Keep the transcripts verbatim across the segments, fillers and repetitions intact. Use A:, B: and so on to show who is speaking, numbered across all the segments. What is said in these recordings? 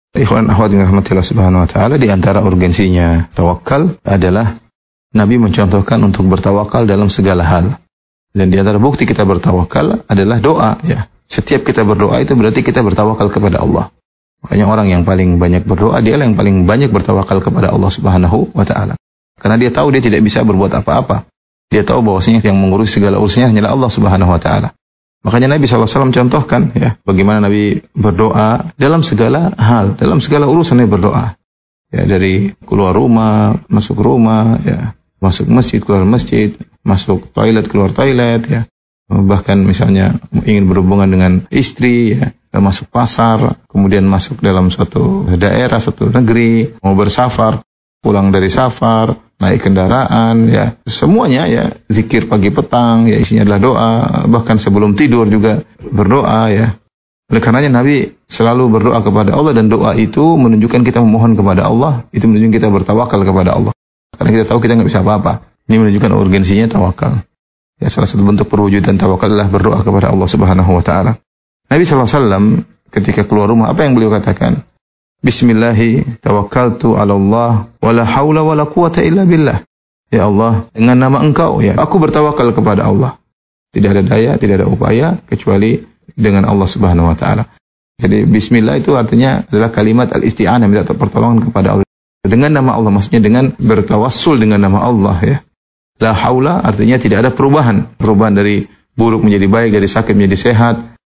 A: Ikhwan akhwat yang rahmatillah subhanahu wa ta'ala, di antara urgensinya tawakal adalah Nabi mencontohkan untuk bertawakal dalam segala hal. Dan di antara bukti kita bertawakal adalah doa. Ya. Setiap kita berdoa itu berarti kita bertawakal kepada Allah. Makanya orang yang paling banyak berdoa, dia yang paling banyak bertawakal kepada Allah subhanahu wa ta'ala. Karena dia tahu dia tidak bisa berbuat apa-apa. Dia tahu bahwasanya yang mengurus segala urusannya hanyalah Allah subhanahu wa ta'ala. Makanya Nabi shallallahu alaihi wasallam contohkan ya, bagaimana Nabi berdoa dalam segala hal, dalam segala urusan Nabi berdoa. Ya, dari keluar rumah, masuk rumah, ya, masuk masjid, keluar masjid, masuk toilet, keluar toilet, ya. Bahkan misalnya ingin berhubungan dengan istri, ya, masuk pasar, kemudian masuk dalam suatu daerah, suatu negeri, mau bersafar, pulang dari safar, naik kendaraan, ya, semuanya ya, zikir pagi petang, ya, isinya adalah doa, bahkan sebelum tidur juga berdoa, ya. Oleh karenanya Nabi selalu berdoa kepada Allah, dan doa itu menunjukkan kita memohon kepada Allah, itu menunjukkan kita bertawakal kepada Allah. Karena kita tahu kita nggak bisa apa-apa. Ini menunjukkan urgensinya tawakal. Ya, salah satu bentuk perwujudan tawakal adalah berdoa kepada Allah Subhanahu wa taala. Nabi sallallahu alaihi wasallam ketika keluar rumah, apa yang beliau katakan? Bismillahi tawakkaltu 'ala Allah wa la haula wa la quwata illa billah. Ya Allah, dengan nama Engkau, ya, aku bertawakal kepada Allah. Tidak ada daya, tidak ada upaya kecuali dengan Allah Subhanahu wa taala. Jadi bismillah itu artinya adalah kalimat al-isti'anah, minta pertolongan kepada Allah. Dengan nama Allah, maksudnya dengan bertawassul dengan nama Allah, ya. La haula artinya tidak ada perubahan. Perubahan dari buruk menjadi baik, dari sakit menjadi sehat,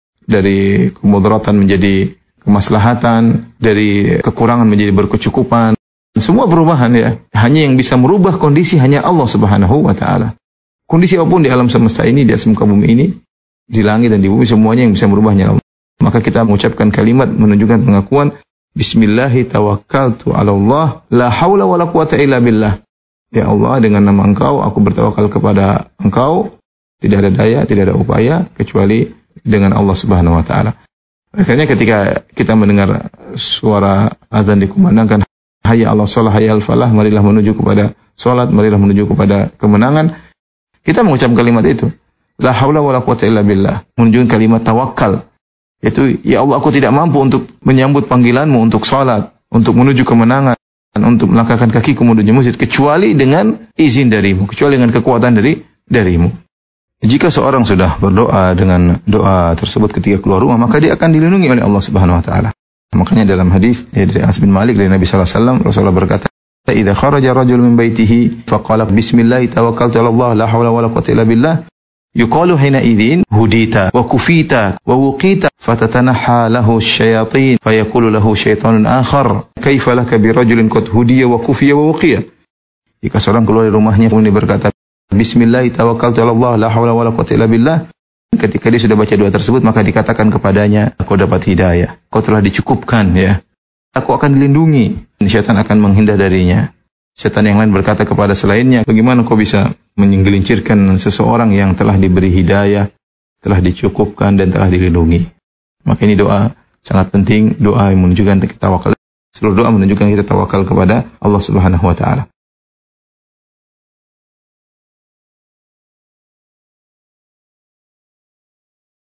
A: dari kemudaratan menjadi kemaslahatan, dari kekurangan menjadi berkecukupan. Semua perubahan, ya. Hanya yang bisa merubah kondisi hanya Allah Subhanahu wa taala. Kondisi apapun di alam semesta ini, di atas muka bumi ini, di langit dan di bumi, semuanya yang bisa merubahnya Allah. Maka kita mengucapkan kalimat menunjukkan pengakuan Bismillahi tawakkaltu 'ala Allah la haula wa la quwata illa billah. Ya Allah, dengan nama Engkau aku bertawakal kepada Engkau, tidak ada daya, tidak ada upaya kecuali dengan Allah Subhanahu wa taala. Akhirnya ketika kita mendengar suara azan dikumandangkan, hayya 'alas shalah, hayya 'alal falah, marilah menuju kepada salat, marilah menuju kepada kemenangan, kita mengucap kalimat itu. La haula wa la quwata illa billah, menunjukkan kalimat tawakal. Yaitu, ya Allah, aku tidak mampu untuk menyambut panggilanmu untuk salat, untuk menuju kemenangan, untuk melangkahkan kakiku menuju masjid, kecuali dengan izin darimu, kecuali dengan kekuatan dari darimu. Jika seorang sudah berdoa dengan doa tersebut ketika keluar rumah, maka dia akan dilindungi oleh Allah Subhanahu wa taala. Makanya dalam hadis ya, dari Anas bin Malik dari Nabi sallallahu alaihi wasallam, Rasulullah berkata, "Idza kharaja rajul min baitihi faqala bismillah tawakkaltu 'ala Allah la haula wa la quwwata illa billah." Yuqalu hina idzin hudita wa kufita wa wuqita fatatanaha lahu asyayatin fayaqulu lahu syaitanun akhar kaifa laka bi rajulin qad hudiya wa kufiya wa wuqiya. Jika seorang keluar dari rumahnya kemudian berkata bismillah tawakkaltu 'ala Allah la haula wa la quwwata illa billah, ketika dia sudah baca doa tersebut maka dikatakan kepadanya, kau dapat hidayah, kau telah dicukupkan, ya, aku akan dilindungi, syaitan akan menghindar darinya. Setan yang lain berkata kepada selainnya, bagaimana kau bisa menggelincirkan seseorang yang telah diberi hidayah, telah dicukupkan dan telah dilindungi. Maka ini doa sangat penting, doa yang menunjukkan kita tawakal. Seluruh doa menunjukkan kita tawakal kepada Allah Subhanahu wa taala.